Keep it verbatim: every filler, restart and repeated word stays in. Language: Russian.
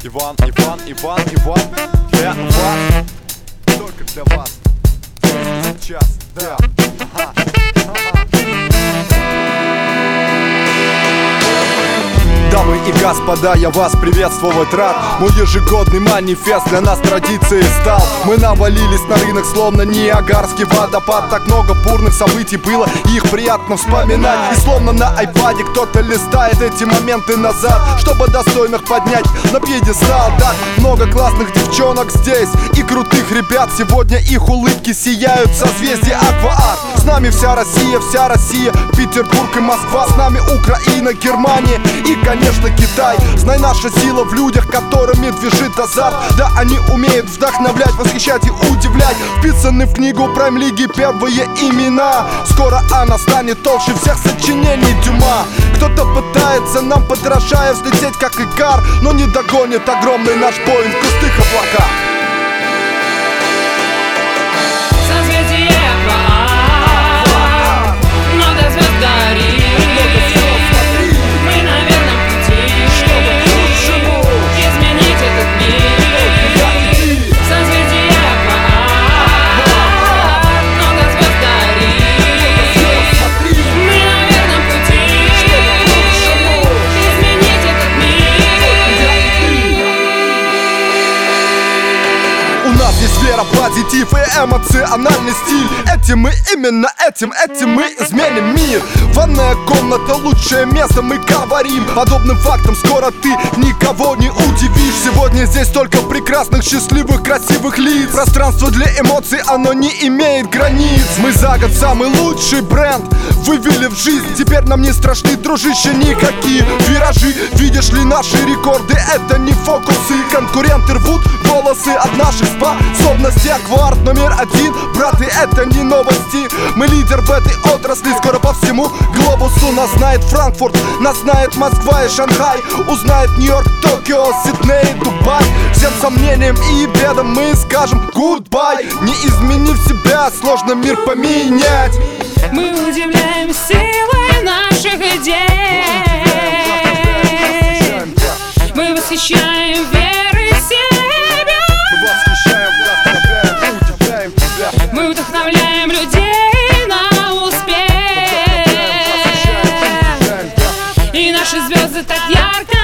Иван, Иван, Иван, Иван, для вас, только для вас. Сейчас, да. Ага. Дамы и господа, я вас приветствовать рад. Мой ежегодный манифест для нас традицией стал. Мы навалились на рынок, словно Ниагарский водопад. Так много бурных событий было, их приятно вспоминать. И словно на айпаде кто-то листает эти моменты назад, чтобы достойных поднять на пьедестал. Так много классных девчонок здесь и крутых ребят. Сегодня их улыбки сияют в созвездии Аква-Арт. С нами вся Россия, вся Россия, Петербург и Москва. С нами Украина, Германия и, конечно, Китай. Знай, наша сила в людях, которыми движет азарт. Да, они умеют вдохновлять, восхищать и удивлять. Вписаны в книгу Прайм-лиги первые имена. Скоро она станет толще всех сочинений Дюма. Кто-то пытается нам, подражая, взлететь как Икар, но не догонит огромный наш Боинг в густых облаках. Здесь вера, позитив и эмоциональный стиль. Этим мы, именно этим, этим мы изменим мир. Ванная комната, лучшее место, мы говорим. Подобным фактом скоро ты никого не удивишь. Сегодня здесь только прекрасных, счастливых, красивых лиц. Пространство для эмоций, оно не имеет границ. Мы за год самый лучший бренд вывели в жизнь. Теперь нам не страшны, дружище, никакие виражи. Видишь ли, наши рекорды, это не фокусы. Конкуренты рвут волосы от наших способностей. Аква-Арт номер один, браты, это не новости. Мы лидер в этой отрасли, скоро по всему глобусу. Нас знает Франкфурт, нас знает Москва и Шанхай. Узнает Нью-Йорк, Токио, Сидней, Дубай. Всем сомнениям и бедам мы скажем goodbye. Не изменив себя, сложно мир поменять. Мы удивляем силой наших идей. Мы восхищаем верой в себя. Мы вдохновляем людей на успех. И наши звезды так ярко